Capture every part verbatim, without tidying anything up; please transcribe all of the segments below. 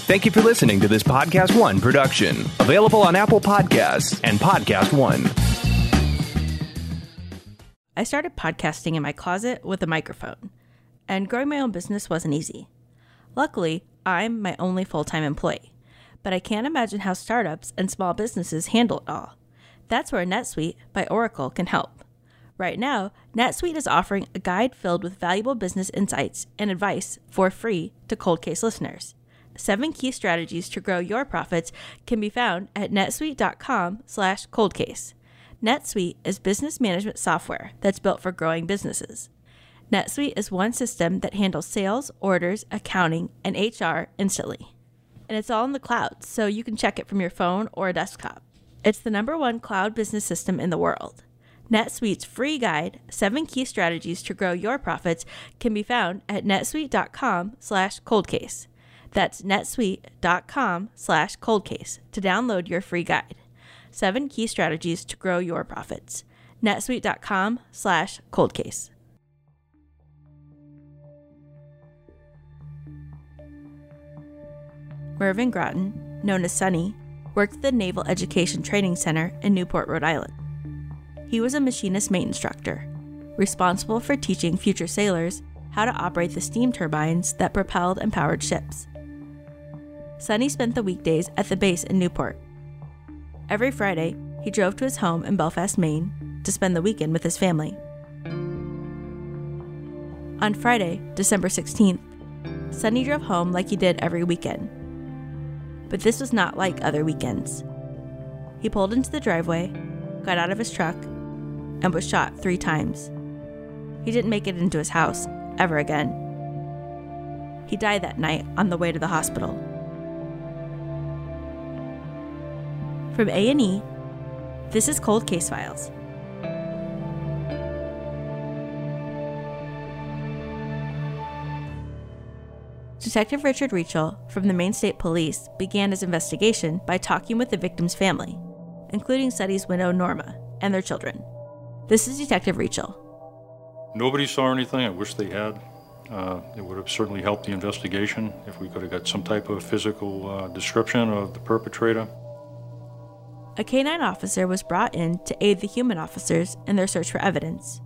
Thank you for listening to this Podcast One production, available on Apple Podcasts and Podcast One. I started podcasting in my closet with a microphone, and growing my own business wasn't easy. Luckily, I'm my only full-time employee, but I can't imagine how startups and small businesses handle it all. That's where NetSuite by Oracle can help. Right now, NetSuite is offering a guide filled with valuable business insights and advice for free to Cold Case listeners. Seven key strategies to grow your profits can be found at netsuite.com slash coldcase. NetSuite is business management software that's built for growing businesses. NetSuite is one system that handles sales, orders, accounting, and H R instantly. And it's all in the cloud, so you can check it from your phone or a desktop. It's the number one cloud business system in the world. NetSuite's free guide, Seven Key Strategies to Grow Your Profits, can be found at netsuite.com slash coldcase. That's netsuite.com slash coldcase to download your free guide. Seven Key Strategies to Grow Your Profits. netsuite.com slash coldcase. Mervyn Groton, known as Sonny, worked at the Naval Education Training Center in Newport, Rhode Island. He was a machinist mate instructor, responsible for teaching future sailors how to operate the steam turbines that propelled and powered ships. Sonny spent the weekdays at the base in Newport. Every Friday, he drove to his home in Belfast, Maine, to spend the weekend with his family. On Friday, December sixteenth, Sonny drove home like he did every weekend. But this was not like other weekends. He pulled into the driveway, got out of his truck, and was shot three times. He didn't make it into his house ever again. He died that night on the way to the hospital. From A and E, this is Cold Case Files. Detective Richard Reachel from the Maine State Police began his investigation by talking with the victim's family, including Sonny's widow Norma and their children. This is Detective Reachel. Nobody saw anything. I wish they had. Uh, it would have certainly helped the investigation if we could have got some type of physical uh, description of the perpetrator. A canine officer was brought in to aid the human officers in their search for evidence.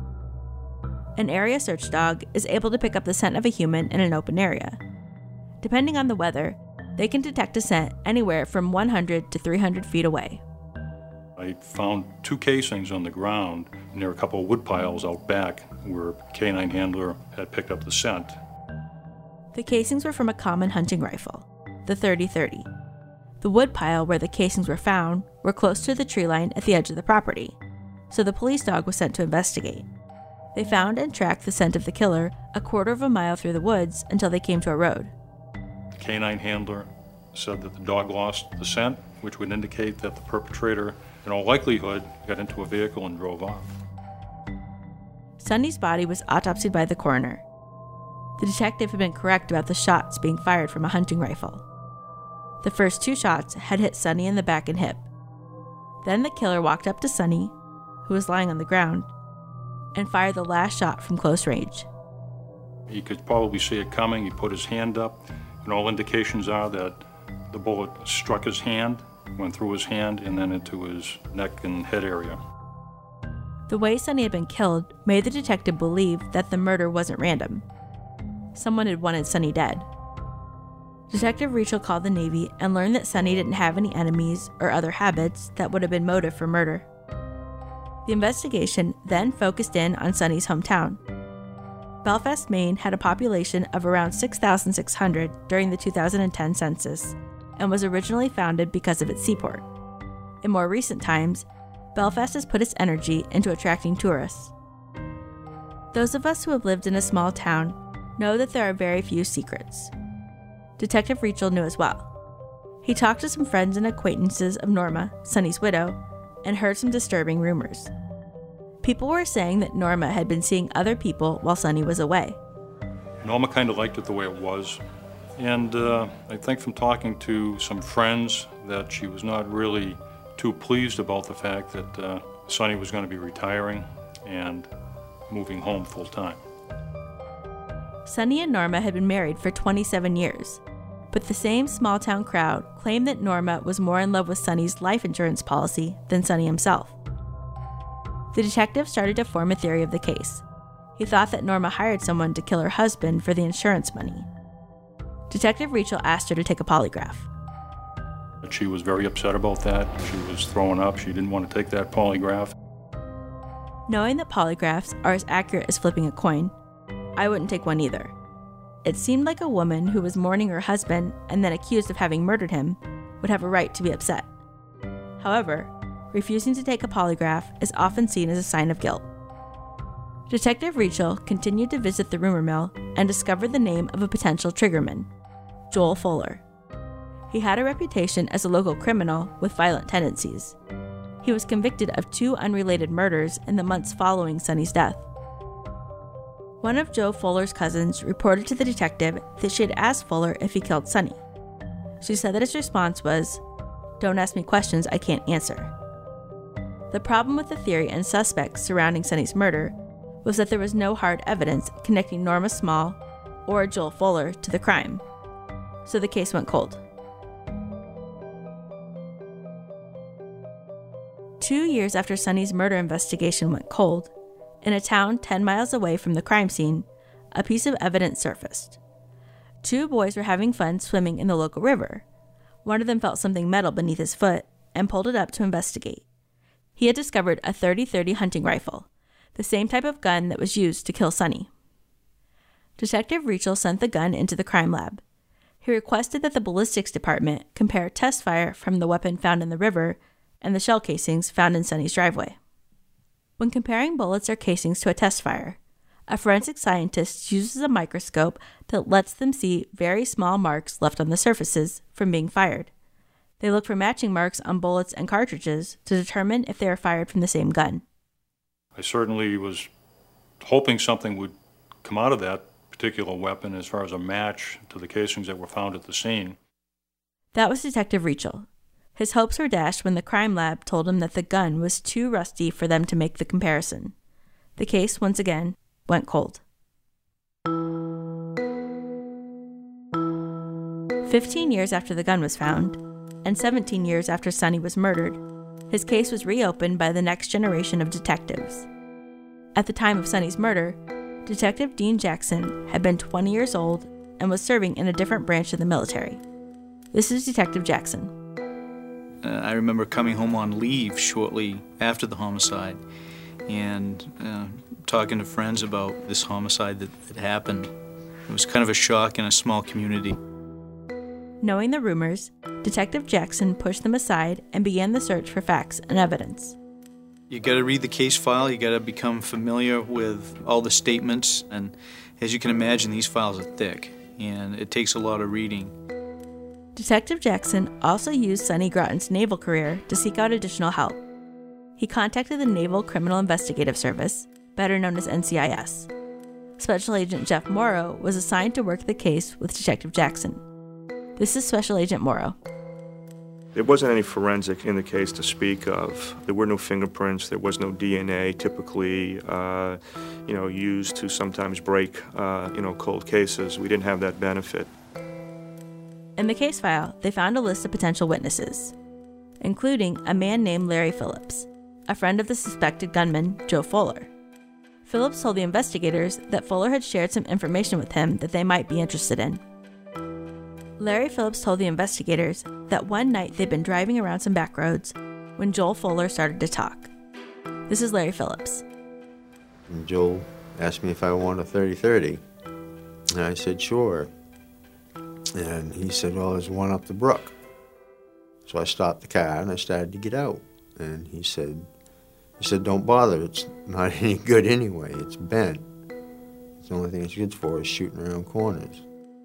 An area search dog is able to pick up the scent of a human in an open area. Depending on the weather, they can detect a scent anywhere from one hundred to three hundred feet away. I found two casings on the ground, and there were a couple of wood piles out back where a canine handler had picked up the scent. The casings were from a common hunting rifle, the thirty thirty. The wood pile where the casings were found were close to the tree line at the edge of the property, so the police dog was sent to investigate. They found and tracked the scent of the killer a quarter of a mile through the woods until they came to a road. The canine handler said that the dog lost the scent, which would indicate that the perpetrator, in all likelihood, got into a vehicle and drove off. Sonny's body was autopsied by the coroner. The detective had been correct about the shots being fired from a hunting rifle. The first two shots had hit Sonny in the back and hip. Then the killer walked up to Sonny, who was lying on the ground, and fired the last shot from close range. He could probably see it coming. He put his hand up, and all indications are that the bullet struck his hand, went through his hand, and then into his neck and head area. The way Sonny had been killed made the detective believe that the murder wasn't random. Someone had wanted Sonny dead. Detective Reachel called the Navy and learned that Sonny didn't have any enemies or other habits that would have been motive for murder. The investigation then focused in on Sonny's hometown. Belfast, Maine had a population of around six thousand six hundred during the two thousand ten census and was originally founded because of its seaport. In more recent times, Belfast has put its energy into attracting tourists. Those of us who have lived in a small town know that there are very few secrets. Detective Reachel knew as well. He talked to some friends and acquaintances of Norma, Sonny's widow, and heard some disturbing rumors. People were saying that Norma had been seeing other people while Sonny was away. Norma kind of liked it the way it was, and uh, I think from talking to some friends that she was not really too pleased about the fact that uh, Sonny was going to be retiring and moving home full time. Sonny and Norma had been married for twenty-seven years. But the same small-town crowd claimed that Norma was more in love with Sonny's life insurance policy than Sonny himself. The detective started to form a theory of the case. He thought that Norma hired someone to kill her husband for the insurance money. Detective Rachel asked her to take a polygraph. She was very upset about that. She was throwing up. She didn't want to take that polygraph. Knowing that polygraphs are as accurate as flipping a coin, I wouldn't take one either. It seemed like a woman who was mourning her husband and then accused of having murdered him would have a right to be upset. However, refusing to take a polygraph is often seen as a sign of guilt. Detective Rachel continued to visit the rumor mill and discovered the name of a potential triggerman, Joel Fuller. He had a reputation as a local criminal with violent tendencies. He was convicted of two unrelated murders in the months following Sonny's death. One of Joe Fuller's cousins reported to the detective that she had asked Fuller if he killed Sonny. She said that his response was, "Don't ask me questions I can't answer." The problem with the theory and suspects surrounding Sonny's murder was that there was no hard evidence connecting Norma Small or Joel Fuller to the crime, so the case went cold. Two years after Sonny's murder investigation went cold, in a town ten miles away from the crime scene, a piece of evidence surfaced. Two boys were having fun swimming in the local river. One of them felt something metal beneath his foot and pulled it up to investigate. He had discovered a thirty thirty hunting rifle, the same type of gun that was used to kill Sonny. Detective Rachel sent the gun into the crime lab. He requested that the ballistics department compare test fire from the weapon found in the river and the shell casings found in Sonny's driveway. When comparing bullets or casings to a test fire, a forensic scientist uses a microscope that lets them see very small marks left on the surfaces from being fired. They look for matching marks on bullets and cartridges to determine if they are fired from the same gun. I certainly was hoping something would come out of that particular weapon as far as a match to the casings that were found at the scene. That was Detective Rachel. His hopes were dashed when the crime lab told him that the gun was too rusty for them to make the comparison. The case, once again, went cold. Fifteen years after the gun was found, and seventeen years after Sonny was murdered, his case was reopened by the next generation of detectives. At the time of Sonny's murder, Detective Dean Jackson had been twenty years old and was serving in a different branch of the military. This is Detective Jackson. Uh, I remember coming home on leave shortly after the homicide and uh, talking to friends about this homicide that had happened. It was kind of a shock in a small community. Knowing the rumors, Detective Jackson pushed them aside and began the search for facts and evidence. You got to read the case file, you got to become familiar with all the statements, and as you can imagine, these files are thick, and it takes a lot of reading. Detective Jackson also used Sonny Groton's naval career to seek out additional help. He contacted the Naval Criminal Investigative Service, better known as N C I S. Special Agent Jeff Morrow was assigned to work the case with Detective Jackson. This is Special Agent Morrow. There wasn't any forensic in the case to speak of. There were no fingerprints. There was no D N A, typically, uh, you know, used to sometimes break, uh, you know, cold cases. We didn't have that benefit. In the case file, they found a list of potential witnesses, including a man named Larry Phillips, a friend of the suspected gunman, Joe Fuller. Phillips told the investigators that Fuller had shared some information with him that they might be interested in. Larry Phillips told the investigators that one night they'd been driving around some back roads when Joel Fuller started to talk. This is Larry Phillips. And Joel asked me if I want a thirty thirty, and I said, sure. And he said, well, there's one up the brook. So I stopped the car and I started to get out. And he said, he said, don't bother, it's not any good anyway, it's bent. It's the only thing it's good for is shooting around corners.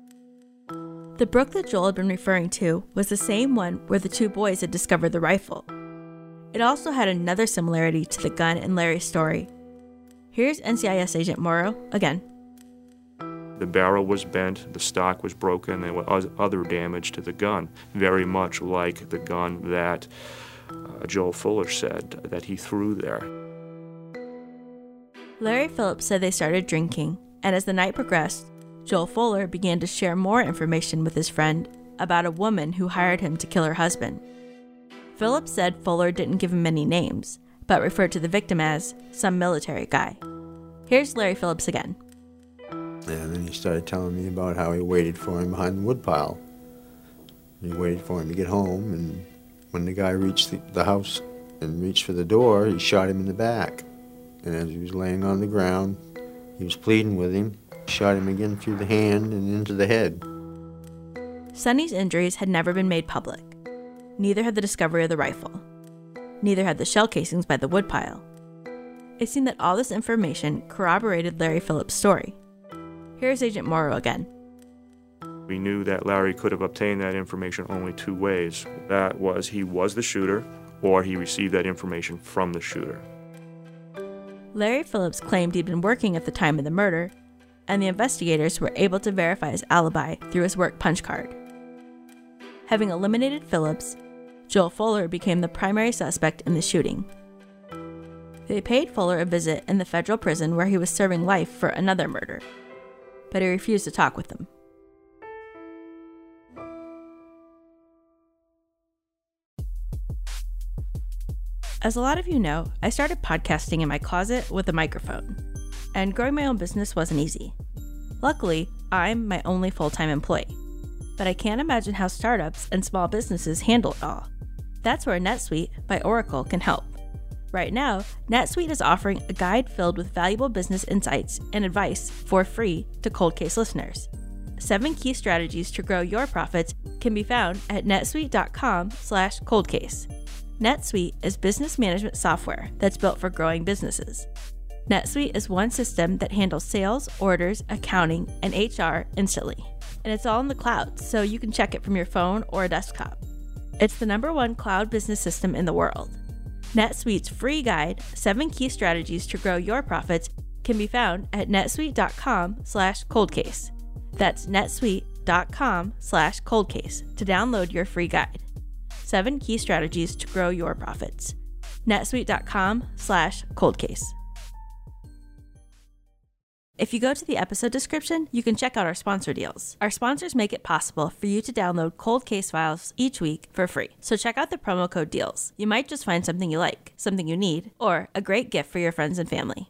The brook that Joel had been referring to was the same one where the two boys had discovered the rifle. It also had another similarity to the gun in Larry's story. Here's N C I S Agent Morrow again. The barrel was bent, the stock was broken, there was other damage to the gun, very much like the gun that uh, Joel Fuller said that he threw there. Larry Phillips said they started drinking, and as the night progressed, Joel Fuller began to share more information with his friend about a woman who hired him to kill her husband. Phillips said Fuller didn't give him any names, but referred to the victim as some military guy. Here's Larry Phillips again. And then he started telling me about how he waited for him behind the woodpile. He waited for him to get home, and when the guy reached the, the house and reached for the door, he shot him in the back. And as he was laying on the ground, he was pleading with him, shot him again through the hand and into the head. Sonny's injuries had never been made public. Neither had the discovery of the rifle. Neither had the shell casings by the woodpile. It seemed that all this information corroborated Larry Phillips' story. Here's Agent Morrow again. We knew that Larry could have obtained that information only two ways. That was, he was the shooter, or he received that information from the shooter. Larry Phillips claimed he'd been working at the time of the murder, and the investigators were able to verify his alibi through his work punch card. Having eliminated Phillips, Joel Fuller became the primary suspect in the shooting. They paid Fuller a visit in the federal prison where he was serving life for another murder, but he refused to talk with them. As a lot of you know, I started podcasting in my closet with a microphone, and growing my own business wasn't easy. Luckily, I'm my only full-time employee, but I can't imagine how startups and small businesses handle it all. That's where NetSuite by Oracle can help. Right now, NetSuite is offering a guide filled with valuable business insights and advice for free to Cold Case listeners. Seven key strategies to grow your profits can be found at netsuite.com slash coldcase. NetSuite is business management software that's built for growing businesses. NetSuite is one system that handles sales, orders, accounting, and H R instantly. And it's all in the cloud, so you can check it from your phone or a desktop. It's the number one cloud business system in the world. NetSuite's free guide, Seven Key Strategies to Grow Your Profits, can be found at netsuite.com slash coldcase. That's netsuite.com slash coldcase to download your free guide. Seven Key Strategies to Grow Your Profits. netsuite.com slash coldcase. If you go to the episode description, you can check out our sponsor deals. Our sponsors make it possible for you to download Cold Case files each week for free. So check out the promo code DEALS. You might just find something you like, something you need, or a great gift for your friends and family.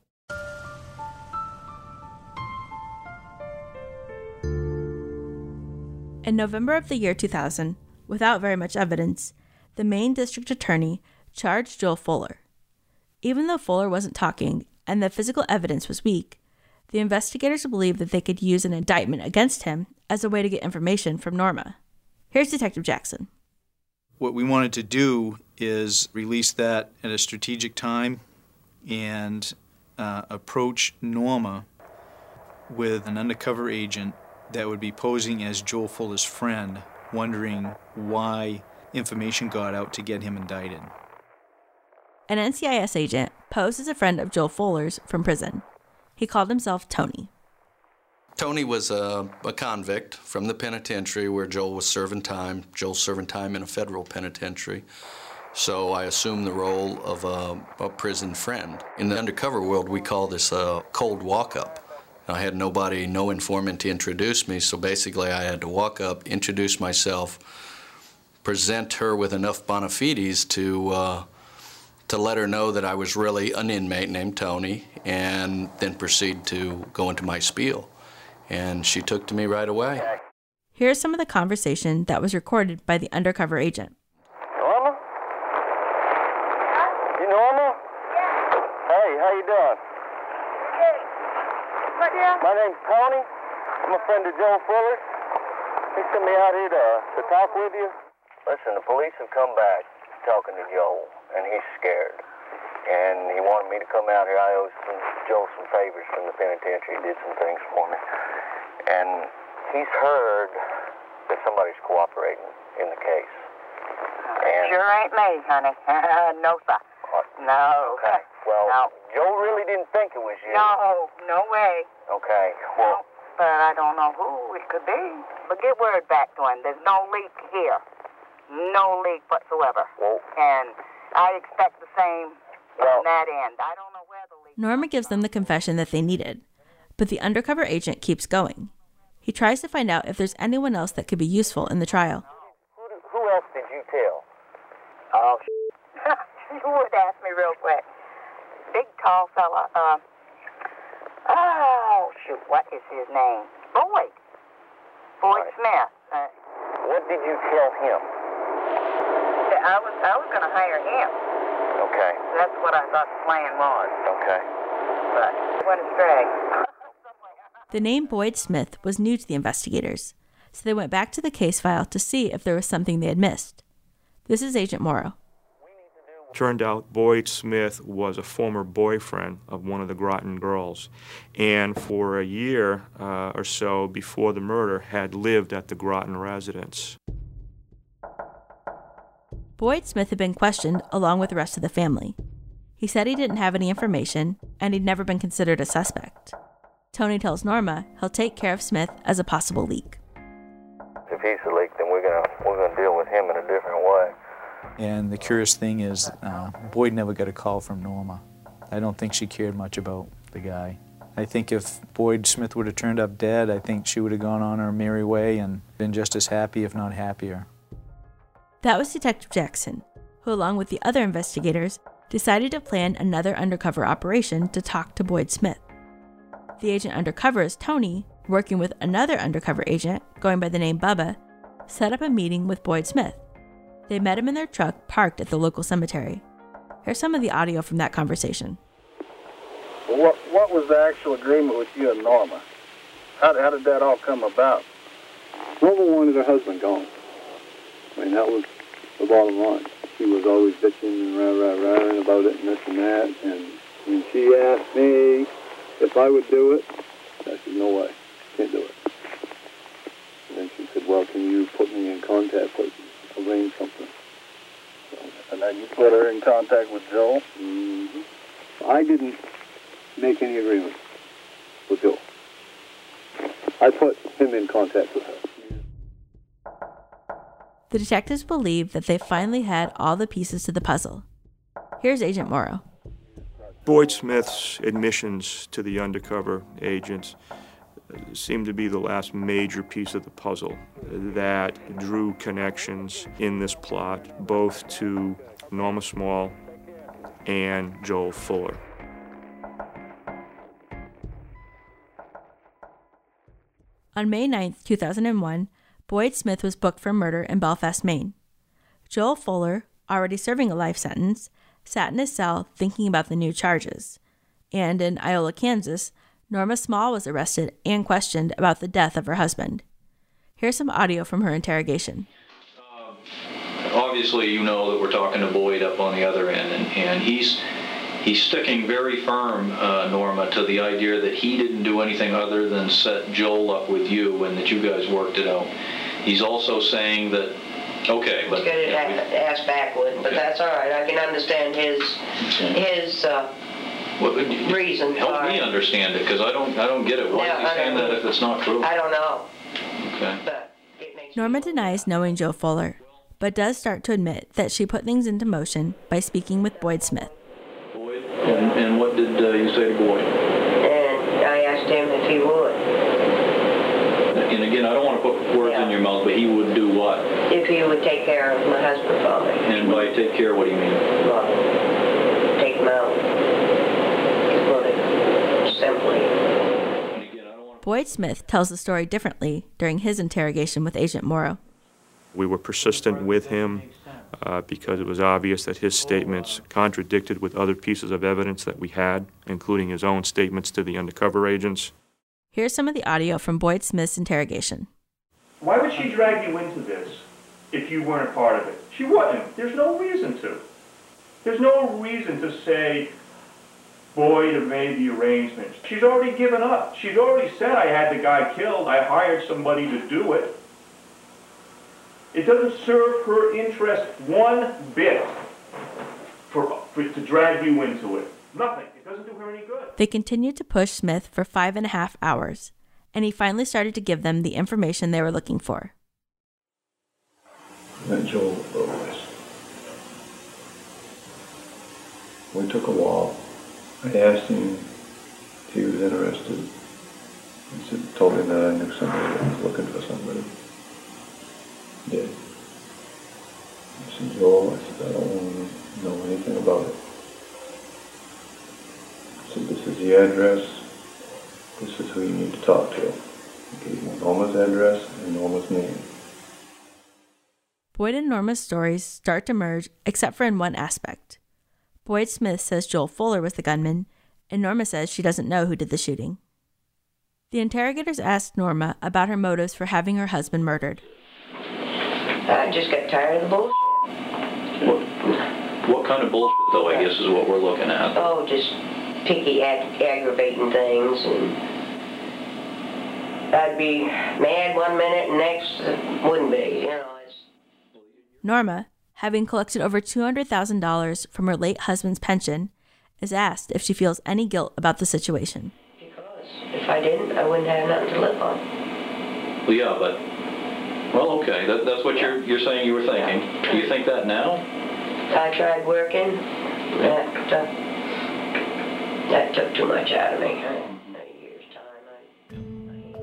In November of the year two thousand, without very much evidence, the Maine District Attorney charged Joel Fuller. Even though Fuller wasn't talking and the physical evidence was weak, the investigators believed that they could use an indictment against him as a way to get information from Norma. Here's Detective Jackson. What we wanted to do is release that at a strategic time and uh, approach Norma with an undercover agent that would be posing as Joel Fuller's friend, wondering why information got out to get him indicted. An N C I S agent posed as a friend of Joel Fuller's from prison. He called himself Tony. Tony was a, a convict from the penitentiary where Joel was serving time. Joel's serving time in a federal penitentiary. So I assumed the role of a, a prison friend. In the undercover world, we call this a cold walk-up. I had nobody, no informant to introduce me, so basically I had to walk up, introduce myself, present her with enough bona fides to uh, to let her know that I was really an inmate named Tony, and then proceed to go into my spiel. And she took to me right away. Here's some of the conversation that was recorded by the undercover agent. Norma? You Norma? Yeah. Hey, how you doing? Hey. What now? My name's Tony. I'm a friend of Joel Fuller. He sent me out here to, to talk with you. Listen, the police have come back talking to Joel, and he's scared. And he wanted me to come out here. I owe some, Joel some favors from the penitentiary. He did some things for me. And he's heard that somebody's cooperating in the case. And sure ain't me, honey. No, sir. What? No. Okay. Well, no. Joel really didn't think it was you. No, no way. Okay. Well, no, but I don't know who it could be. But get word back to him. There's no leak here. No leak whatsoever. Well, and I expect the same well, on that end. I don't know where the leak. Norma gives them the confession that they needed, but the undercover agent keeps going. He tries to find out if there's anyone else that could be useful in the trial. Who, who else did you tell? Oh, you would ask me real quick. Big, tall fella. Uh, oh, shoot, what is his name? Boyd. Boyd Right. Smith. Uh, What did you tell him? I was, I was going to hire him. Okay, That's what I thought the plan was. okay. But it went astray. The name Boyd Smith was new to the investigators, so they went back to the case file to see if there was something they had missed. This is Agent Morrow. Turned out Boyd Smith was a former boyfriend of one of the Groton girls, and for a year uh, or so before the murder had lived at the Groton residence. Boyd Smith had been questioned along with the rest of the family. He said he didn't have any information, and he'd never been considered a suspect. Tony tells Norma he'll take care of Smith as a possible leak. If he's the leak, then we're gonna we're gonna deal with him in a different way. And the curious thing is, uh, Boyd never got a call from Norma. I don't think she cared much about the guy. I think if Boyd Smith would have turned up dead, I think she would have gone on her merry way and been just as happy, if not happier. That was Detective Jackson, who, along with the other investigators, decided to plan another undercover operation to talk to Boyd Smith. The agent undercover is Tony, working with another undercover agent, going by the name Bubba, set up a meeting with Boyd Smith. They met him in their truck parked at the local cemetery. Here's some of the audio from that conversation. Well, what, what was the actual agreement with you and Norma? How, how did that all come about? Norma wanted her husband gone. I mean, that was the bottom line. She was always bitching and rah, rah, rah about it and this and that. And when she asked me if I would do it, I said, no way, can't do it. And then she said, well, can you put me in contact with you, arrange something? So, And then you put her in contact with Joel? mm-hmm. I didn't make any agreement with Joel. I put him in contact with her. The detectives believe that they finally had all the pieces to the puzzle. Here's Agent Morrow. Boyd Smith's admissions to the undercover agents seemed to be the last major piece of the puzzle that drew connections in this plot, both to Norma Small and Joel Fuller. On May ninth, two thousand one, Boyd Smith was booked for murder in Belfast, Maine. Joel Fuller, already serving a life sentence, sat in his cell thinking about the new charges. And in Iola, Kansas, Norma Small was arrested and questioned about the death of her husband. Here's some audio from her interrogation. Uh, obviously, you know that we're talking to Boyd up on the other end, and, and he's he's sticking very firm, uh, Norma, to the idea that he didn't do anything other than set Joel up with you and that you guys worked it out. He's also saying that, okay, but... He's got it ass backward, but okay. That's all right. I can understand his his uh, well, reason. Help me understand it, because I don't, I don't get it. Why Yeah, is he I saying don't that if it's not true? I don't know. Okay. But it makes Norma denies knowing Joe Fuller, but does start to admit that she put things into motion by speaking with Boyd Smith. Boyd, and, and what did uh, you say to Boyd? And I asked him if he would. And again, I don't want to put words Yeah. in your mouth, but he would do what? If he would take care of my husband for me. And by take care, what do you mean? Well, take him out. To put it simply. Boyd Smith tells the story differently during his interrogation with Agent Morrow. We were persistent with him uh, because it was obvious that his statements contradicted with other pieces of evidence that we had, including his own statements to the undercover agents. Here's some of the audio from Boyd Smith's interrogation. Why would she drag you into this if you weren't a part of it? She wouldn't. There's no reason to. There's no reason to say Boyd have made the arrangements. She's already given up. She's already said, I had the guy killed. I hired somebody to do it. It doesn't serve her interest one bit for, for to drag you into it. Nothing. It doesn't do her any good. They continued to push Smith for five and a half hours, and he finally started to give them the information they were looking for. Met Joel Lewis. We took a walk. I asked him if he was interested He said, told me that I knew somebody that was looking for somebody. Did. I said, Joel, I said, I don't want to know anything about it. I said, this is the address. This is who you need to talk to. I gave him Norma's address and Norma's name. Boyd and Norma's stories start to merge, except for in one aspect. Boyd Smith says Joel Fuller was the gunman, and Norma says she doesn't know who did the shooting. The interrogators asked Norma about her motives for having her husband murdered. I just got tired of the bullshit. What, what kind of bullshit, though, I guess is what we're looking at? Oh, just picky, ag- aggravating things, and I'd be mad one minute and next it wouldn't be, you know. Norma, having collected over two hundred thousand dollars from her late husband's pension, is asked if she feels any guilt about the situation. Because if I didn't, I wouldn't have nothing to live on. Well, yeah, but, well, okay, that, that's what you're you're saying you were thinking. Yeah. Do you think that now? I tried working. That, uh, that took too much out of me. I, a year's time, I,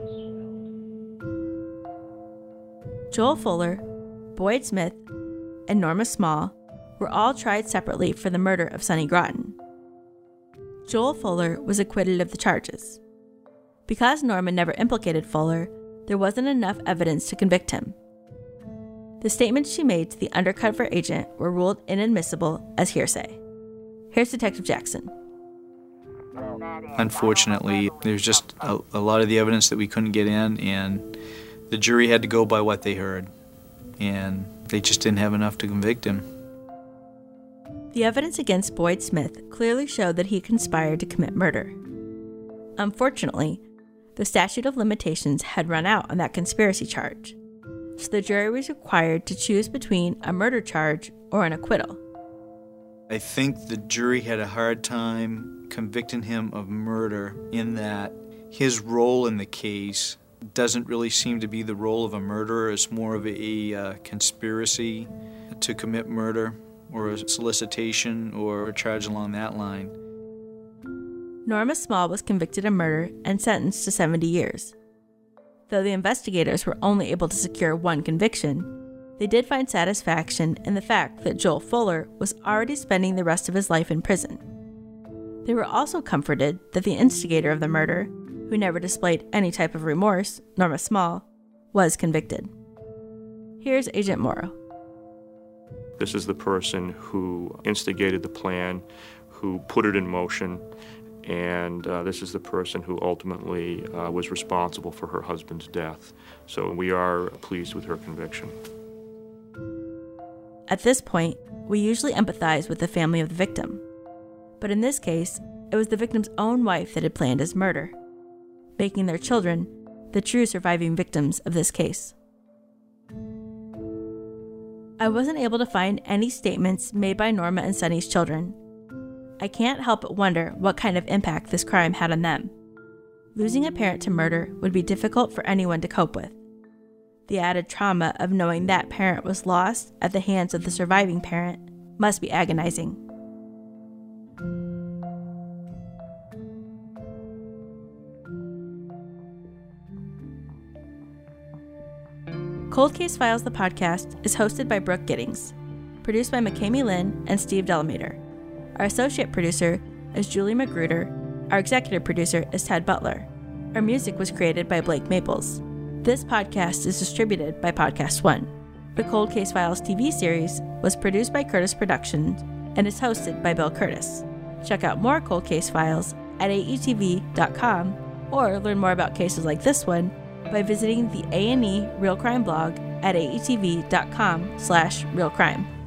my hands Joel Fuller, Boyd Smith, and Norma Small were all tried separately for the murder of Sonny Groton. Joel Fuller was acquitted of the charges. Because Norma never implicated Fuller, there wasn't enough evidence to convict him. The statements she made to the undercover agent were ruled inadmissible as hearsay. Here's Detective Jackson. Unfortunately, there's just a, a lot of the evidence that we couldn't get in, and the jury had to go by what they heard. And they just didn't have enough to convict him. The evidence against Boyd Smith clearly showed that he conspired to commit murder. Unfortunately, the statute of limitations had run out on that conspiracy charge, so the jury was required to choose between a murder charge or an acquittal. I think the jury had a hard time convicting him of murder in that his role in the case doesn't really seem to be the role of a murderer. It's more of a uh, conspiracy to commit murder or a solicitation or a charge along that line. Norma Small was convicted of murder and sentenced to seventy years. Though the investigators were only able to secure one conviction, they did find satisfaction in the fact that Joel Fuller was already spending the rest of his life in prison. They were also comforted that the instigator of the murder, who never displayed any type of remorse, Norma Small, was convicted. Here's Agent Morrow. This is the person who instigated the plan, who put it in motion, and uh, this is the person who ultimately uh, was responsible for her husband's death. So we are pleased with her conviction. At this point, we usually empathize with the family of the victim. But in this case, it was the victim's own wife that had planned his murder, making their children the true surviving victims of this case. I wasn't able to find any statements made by Norma and Sonny's children. I can't help but wonder what kind of impact this crime had on them. Losing a parent to murder would be difficult for anyone to cope with. The added trauma of knowing that parent was lost at the hands of the surviving parent must be agonizing. Cold Case Files, the podcast, is hosted by Brooke Giddings, produced by McKamey Lynn and Steve Delamater. Our associate producer is Julie Magruder. Our executive producer is Ted Butler. Our music was created by Blake Maples. This podcast is distributed by Podcast One. The Cold Case Files T V series was produced by Curtis Productions and is hosted by Bill Curtis. Check out more Cold Case Files at A E T V dot com or learn more about cases like this one by visiting the A and E Real Crime blog at A E T V dot com slash real crime.